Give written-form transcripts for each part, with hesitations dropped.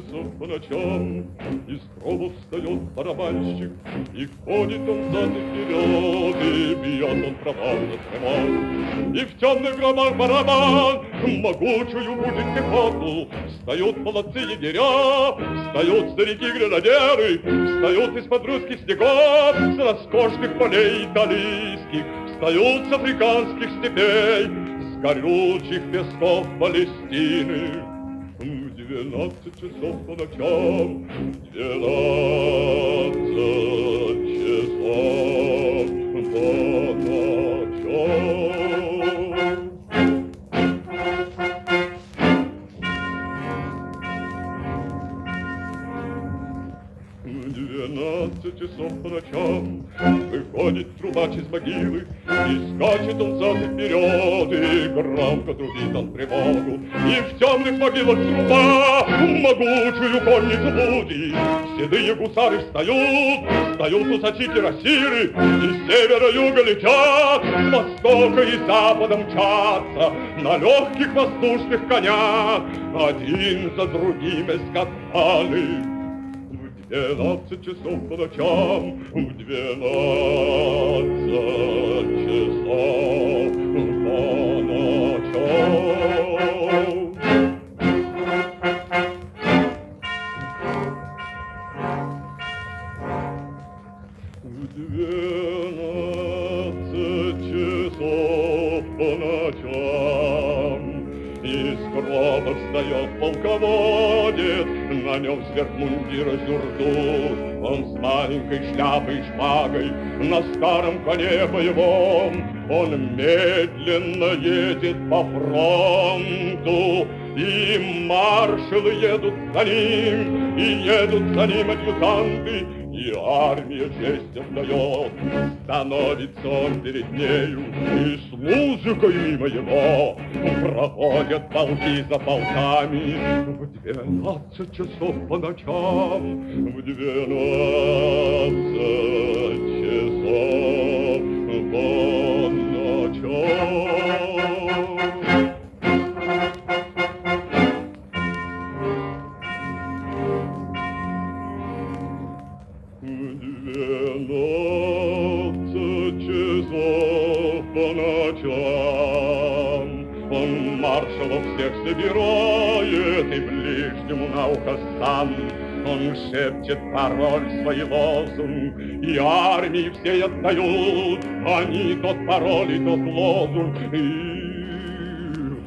часов по ночам из гроба встает барабанщик, и ходит он взад и вперед, и бьет он проворно тремор. И в темных гробах барабан могучую будет пехоту. Встают молодцы егеря, встают старики-гренадеры, встают из-под русских снегов, с роскошных полей италийских, встают с африканских степей, с горючих песков Палестины. В 12 часов по ночам, 12 часов по ночам. В 12 часов по ночам выходит трубач из могилы, и скачет он взад и вперед, и громко трубит он тревогу. И в темных могилах труба могучую конницу будет. Седые гусары встают усачи-кирасиры, и с севера-юга летят, с востока и запада мчатся на легких воздушных конях, один за другим эскадроны. В 12 часов по ночам, в 12 часов по ночам. В 12 часов по ночам из гроба встает полководец, на нем сверх мундира сюртук, он с маленькой шляпой и шпагой на старом коне боевом. Он медленно едет по фронту, и маршалы едут за ним, и едут за ним адъютанты, и армия честь отдает. Становится он перед нею, и с музыкой мимо его проходят полки за полками. В 12 часов по ночам, в 12 часов по ночам. В 12 часов по ночам он маршалов всех собирает и ближнему на ухо сам. Он шепчет пароль, свой лозунг, и армии все отдают они тот пароль и тот лозунг. И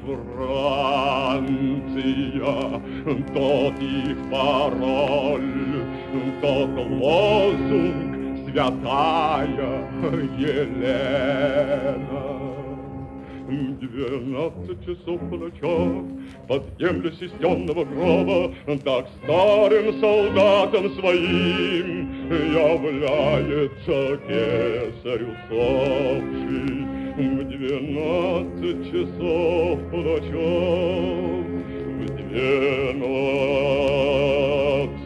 Франция, тот их пароль, тот лозунг, святая Елена. 12 часов по ночам, подъемля системного гроба, так старым солдатам своим является кесарь усопший. В 12 часов по ночам, в 12